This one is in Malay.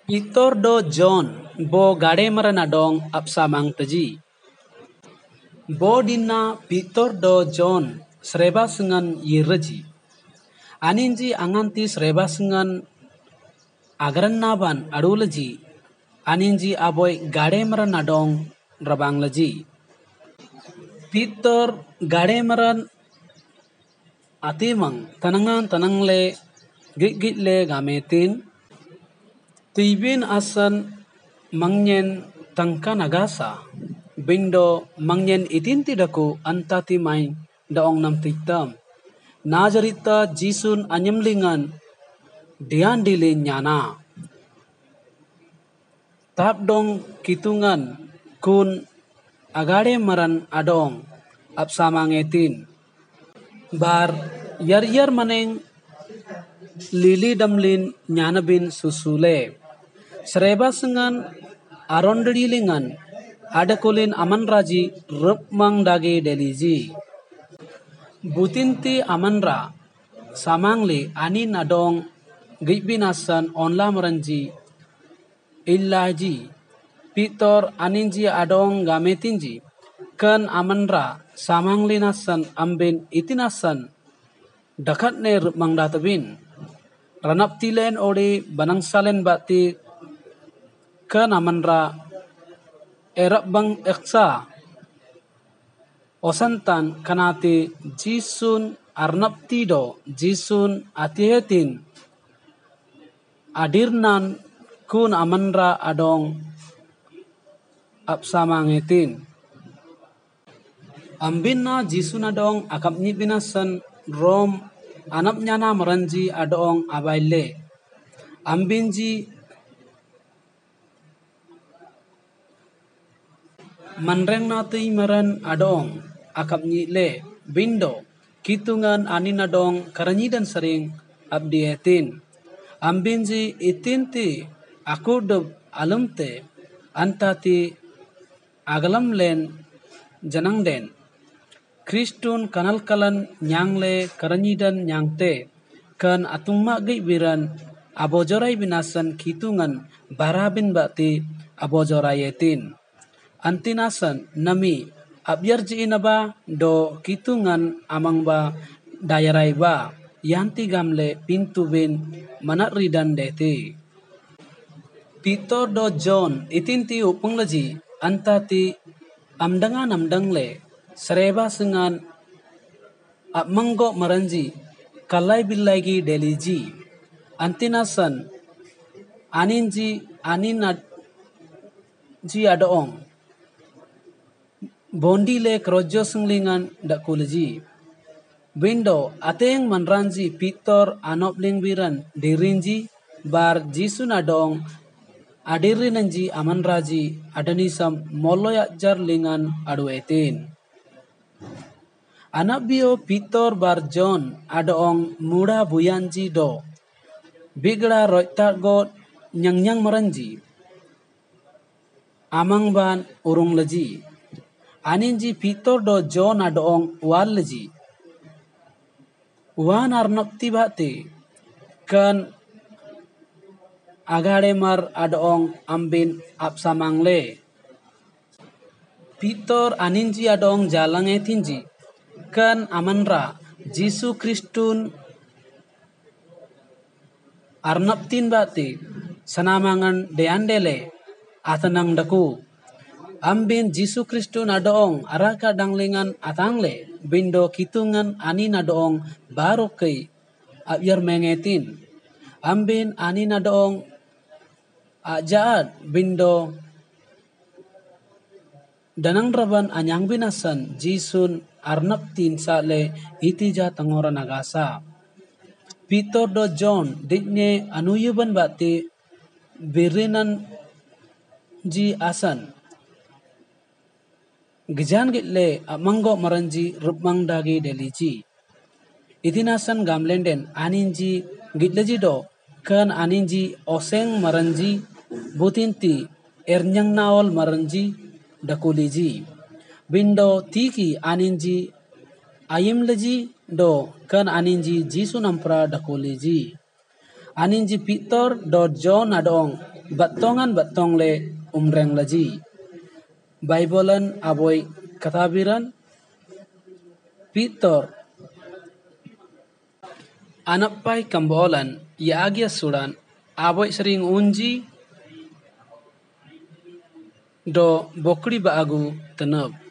Pitor do John bo gademara nadong apsamang taji. Bo dinna Pitor do John sreba sengan yiraji. Aninji anganti sreba sengan agaran naban adulaji. Aninji aboy gademara nadong rabang laji. Pitor gademaran atimang tanangan tanangle git-gitle gametin Tuibin asan mangyen tangka nagasa bindo mangyen itinti daku antati main daong nam titam najarita jisun anyamlingan dian dilin nyana tapdong kitungan kun agade maran adong apsamangetin bar yar maneng lili damlin nyanabin susule Sreba sengan arondadilingan adakulin amanraji rupmang dagi deliji. Butinti amanra samangli ani nadong gibinasan onla maranji illaji. Pitor aninji adong gametinji kan amanra samangli nasan ambin itinasan dakat ne rupmang databin. Ranap tilen odi banang salen bakti kan amanra erap bang eksa osantan kanati jisun arnap tido jisun atihetin adirnan kun amanra adong apsamangetin ambinna jisun adong akapni binasan rom anap nyana maranji adong abaile ambinji manreng natui maran adong akap le bindo kitungan anin adong karanyidan sering abdietin ambinji itinti aku de alamte antati agalam len janang den Kristun kanal kalan nyangle karanyidan nyangte kan atungma biran abojorai binasan kitungan barabin bakti abojorayetin antinasan nami abyarji inaba do kitungan amang ba dayarai ba yanti gamle pintu bin manat ridan deti Pitor do John itinti upanglaji antati amdangan amdangle sreba sengan apmanggo maranji kalai billaigi deliji antinasan aninji aninat ji adong bondi le krojo senglingan dakulaji bindo ateng manranji Pitor anopling biran dirinji bar jisun adong adirinanji amanraji adanisam moloyak jar lingan aduetin anabio Pitor bar John adong muda buyanji do bigla roitar god nyang maranji amang ban urung laji aninji Pitor do John adong wal laji wan arnapti bate kan agade mar adong ambin apsamangle Pitor aninji adong jalange tinji kan amanra Jisu Kristun arnaptin bate sanamangan deandele atanang daku ambin Jisu Kristun adong araka danglingan atangle bindo kitungan anin adong barokai abyar mengetin ambin anin adong ajaat bindo danang raban anyang binasan jisun arnaptin sale itija tangora nagasa Pitor do John dikne anuyuban bati birinan ji asan gijan gitle amanggo maranji rupmang dagi deliji itinasan gamlenden aninji gitleji do kan aninji oseng maranji butinti ernyang naol maranji dakuliji bindo tiki aninji ayim leji do kan aninji Jisu nampra dakuliji aninji Pitor do John adong battong le umreng laji. Baibolan aboi katabiran Pitor anapai kambolan iagia sudan aboi sering unji do bokri baagu tenab.